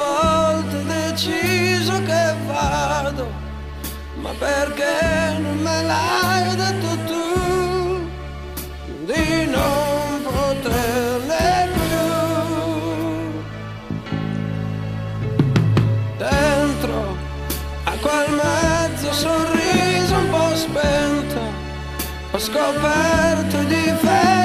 volte deciso che vado, ma perché non me l'hai detto tu di non poterne più? Dentro a quel mezzo sorriso un po' spento ho scoperto i difetti